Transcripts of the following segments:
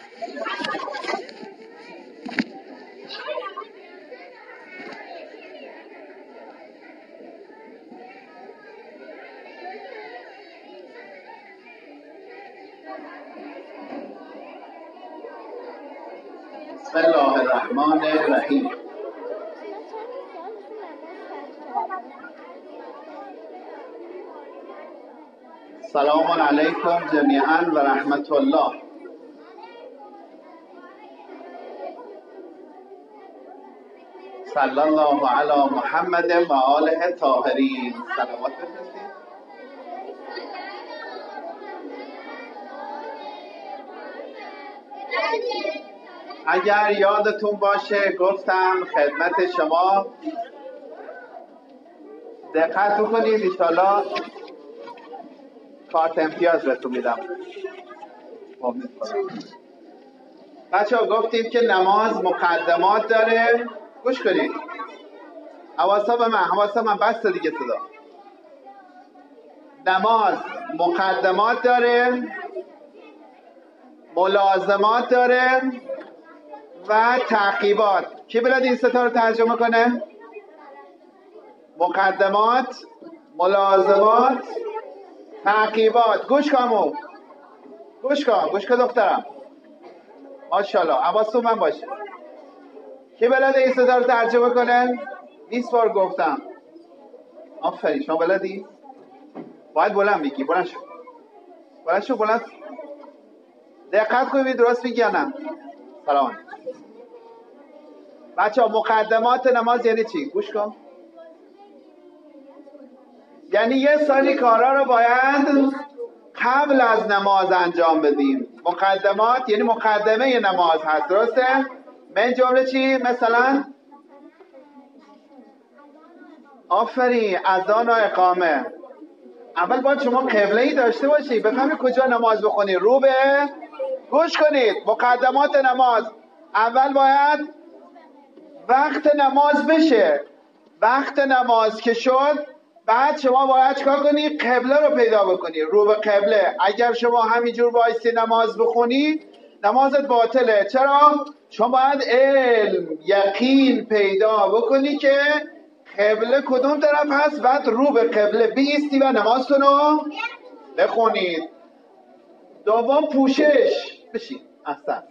بسم الله الرحمن الرحیم. سلام علیکم جمیعا و رحمت الله. صلی الله علی محمد و آله طاهرین. صلوات بفرستید. اگر یادتون باشه گفتم خدمت شما دقت کنید، انشالله کارت امتیاز بهتون میدم. بچه ها گفتیم که نماز مقدمات داره. گوش کنید، حواسا من بس دیگه صدا. نماز مقدمات داره، ملازمات داره و تعقیبات. کی بلد این ستا رو ترجمه کنه؟ مقدمات، ملازمات، تعقیبات. گوش کن دخترم، ماشاءالله. حواستون من باشه. کی بلد این ستا رو ترجمه کنه؟ 20 بار گفتم. آفرین، شما بلدی؟ باید بلند بگی. بلند شو. دقت کنید درست میگی یا نه؟ سلام بچه ها. مقدمات نماز یعنی چی؟ گوش کن. یعنی یه سری کارا رو باید قبل از نماز انجام بدیم. مقدمات یعنی مقدمه نماز هست، درسته؟ من جمله چی؟ مثلا آفرین، اذان و اقامه. اول باید شما قبله‌ای داشته باشی، بفهمی کجا نماز بخونی. رو به گوش کنید. مقدمات نماز، اول باید وقت نماز بشه. وقت نماز که شد، بعد شما باید چیکار کنی؟ قبله رو پیدا بکنی، رو به قبله. اگر شما همینجور وایسی نماز بخونی، نمازت باطله. چرا؟ چون باید علم، یقین پیدا بکنی که قبله کدوم طرف هست، بعد رو به قبله بیستی و نمازتون رو بخونید. دوم پوشش. بشین. احسن.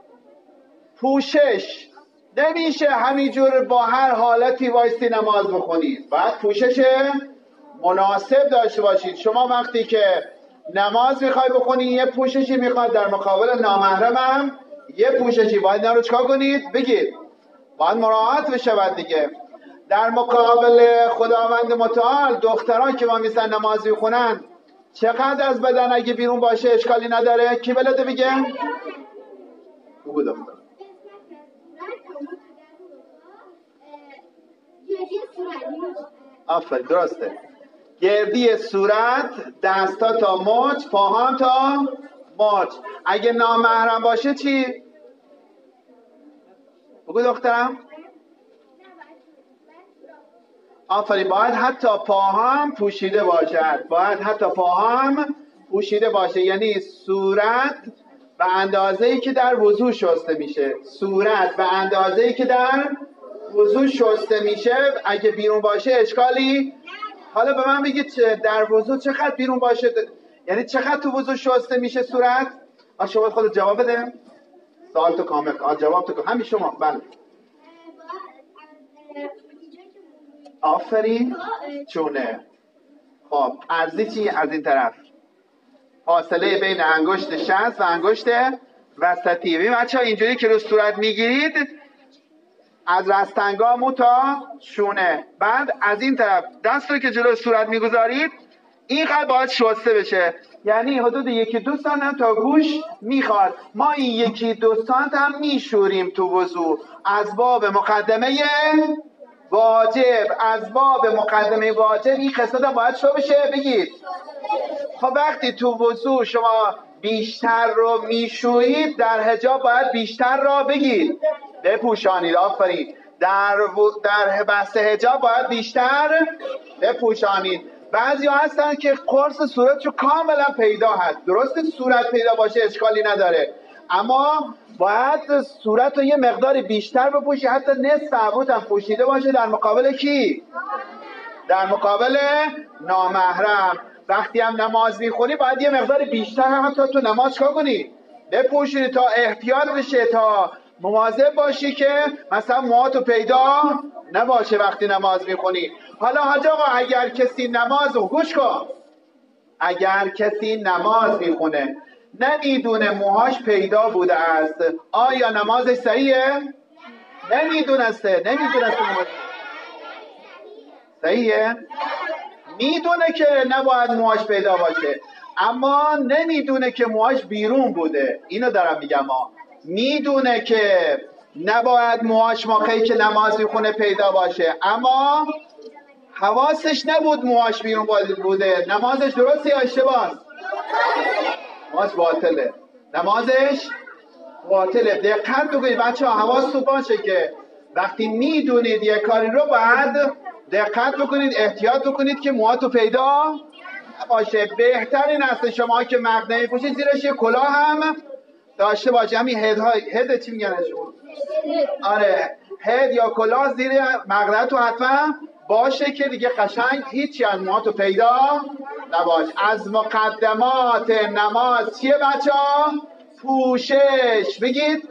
پوشش نمیشه همینجور با هر حالتی وایستی نماز بخونید. باید پوشش مناسب داشته باشید. شما وقتی که نماز میخوای بخونی یه پوششی میخواد، در مقابل نامحرمم یه پوششی. باید اینا رو چکار کنید؟ بگید. باید مراعات بشه. بعد دیگه در مقابل خداوند متعال دختران که ما میسن نماز میخونن، چقدر از بدن اگه بیرون باشه اشکالی نداره؟ کی بلده بگه؟ بگو دختر. آفرین، درسته. گردی صورت، دستا تا مچ، پاهام تا مچ. اگه نامحرم باشه چی؟ بگو دخترم. آفرین، باید حتی پاهام پوشیده باشه. یعنی صورت به اندازه‌ای که در وضو شسته میشه. اگه بیرون باشه اشکالی. حالا به من بگید در وضو چقدر بیرون باشه؟ یعنی چقدر تو وضو شسته میشه صورت؟ شما خودت جواب بده. سوال تو کامل. جواب تو همین شما. بله. آفرین، چونه. خب ارزی چی؟ از این طرف فاصله بین انگشت شست و انگشت وسطی. ببین بچه‌ها، اینجوری که رو صورت میگیرید از رستنگا مو تا شونه. بعد از این طرف دست رو که جلو صورت میگذارید اینقدر باید شسته بشه. یعنی حدود 1-2 سانت هم تا گوش میخواد. ما این 1-2 سانت هم میشوریم تو وضو از باب مقدمه واجب. این قسمت هم باید شو بشه. بگید. خب وقتی تو وضو شما بیشتر رو میشورید، در حجاب باید بیشتر را بگید بپوشانید. آفرین. در بحث حجاب باید بیشتر بپوشانید. بعضی ها هستن که قرص صورتشو کاملا پیدا هست. درسته صورت پیدا باشه اشکالی نداره، اما باید صورت رو یه مقدار بیشتر بپوشی، حتی نصف عبود هم پوشیده باشه. در مقابل کی؟ در مقابل نامحرم. وقتی هم نماز میخونی باید یه مقدار بیشتر هم حتی تو نماز چکار کنی؟ بپوشی تا احتیاط بشه، تا مواظب باشی که مثلا موهاتو پیدا نباشه وقتی نماز میخونی. حالا حاج آقا اگر کسی نماز رو گوش کن، اگر کسی نماز میخونه نمیدونه موهاش پیدا بوده است، آیا نمازش صحیحه؟ نمیدونسته نماز صحیحه؟ میدونه که نباید موهاش پیدا باشه، اما نمیدونه که موهاش بیرون بوده. اینو دارم میگم. میدونه که نباید موهاش موقعی که نماز میخونه پیدا باشه، اما حواسش نبود موهاش بیرون بوده. نمازش درسته یا اشتباه؟ نماز باطله. نمازش باطله. دقت بکنید بچه ها، حواستون باشه که وقتی میدونید یک کاری رو باید دقت بکنید، احتیاط بکنید که موهاتو پیدا نباشه. بهترین است شما که مقنعه پوشید زیرش یه کلاه هم داشته باشه. همین هد چی میگن شما؟ آره، هد یا کلاه زیر مقنعه تو حتما باشه که دیگه قشنگ هیچی از موهاتو پیدا نباشه. از مقدمات نماز چیه بچه ها؟ پوشش. بگید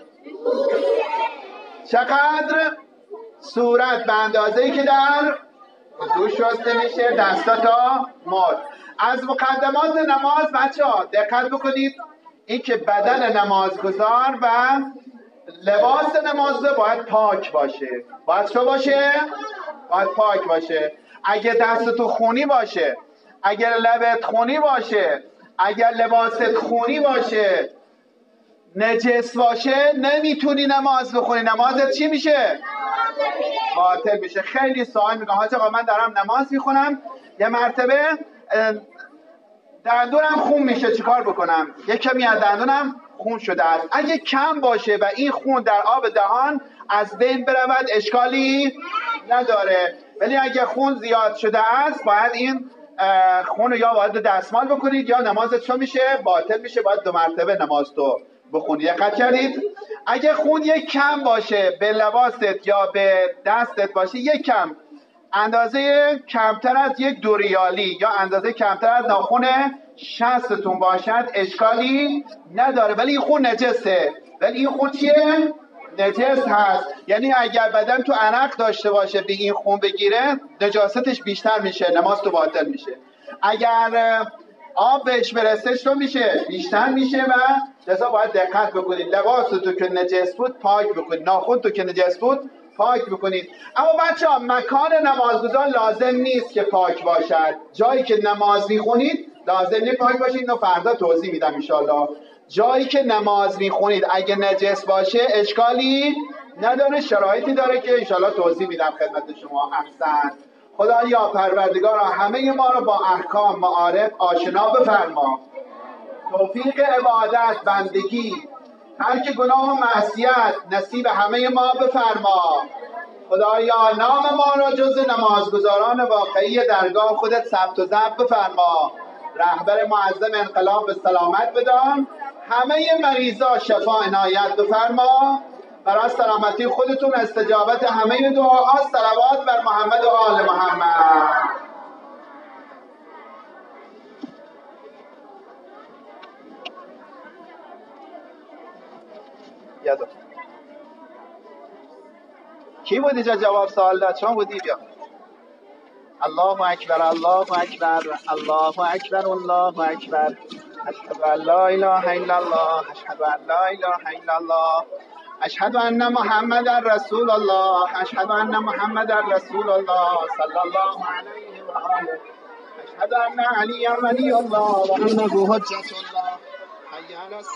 چقدر؟ صورت به اندازه‌ای که در دوش شسته میشه، دستا تا مد. از مقدمات نماز بچه ها دقت بکنید، این که بدن نمازگزار و لباس نمازگزار باید پاک باشه. باید چه باشه؟ باید پاک باشه. اگه دستتو خونی باشه، اگر لبت خونی باشه، اگر لباست خونی باشه، نجس باشه، نمیتونی نماز بخونی. نمازت چی میشه؟ باطل میشه. خیلی سوال میگن حاج آقا من دارم نماز میخونم، یه مرتبه دندونم خون میشه، چیکار بکنم؟ یه کمی از دندونم خون شده است. اگه کم باشه و این خون در آب دهان از بین برود اشکالی نداره، ولی اگه خون زیاد شده است باید این خون رو یا باید دستمال بکنید یا نمازت چون میشه؟ باطل میشه. باید 2 مرتبه نماز تو بخونید. دقت کردید؟ اگه خون یک کم باشه به لباست یا به دستت باشه، یک کم اندازه کمتر از 1 2 ریالی یا اندازه کمتر از ناخن شستتون باشد اشکالی نداره، ولی این خون نجسه. ولی این خون چیه؟ نجس هست. یعنی اگر بدن تو عرق داشته باشه به این خون بگیره، نجاستش بیشتر میشه، نماز تو باطل میشه. اگر آب بهش برسه تو میشه بیشتر میشه و لذا باید دقت بکنید. لباس تو که نجس بود پاک بکنید، ناخن تو که نجس بود پاک بکنید. اما بچه ها مکان نمازگزار لازم نیست که پاک باشد. جایی که نماز میخونید لازم نیست پاک باشید. اینو فردا توضیح میدم انشالله. جایی که نماز میخونید اگه نجس باشه اشکالی نداره، شرایطی داره که انشالله توضیح میدم خدمت شما. احسن. خدایا پروردگارا همه ما رو با احکام معارف آشنا بفرما، توفیق عبادت، بندگی، ترک گناه و معصیت نصیب همه ما بفرما. خدایا نام ما را جز نمازگزاران واقعی درگاه خودت ثبت و ضبط بفرما. رهبر معظم انقلاب به سلامت بدان، همه مریضا شفا عنایت بفرما. برای سلامتی خودتون استجابت همه دعاها، صلوات بر محمد و آل محمد. یادم کی بود اینجا جواب سوال داد؟ چون بودی؟ بیا. الله اکبر الله اکبر الله اکبر الله اکبر، اشهد ان لا اله الا الله اشهد ان لا اله الا الله اشهد ان محمد رسول الله اشهد ان محمد رسول الله صلی الله علیه و آله اشهد ان علی ولی الله و انه حجت الله. حی علی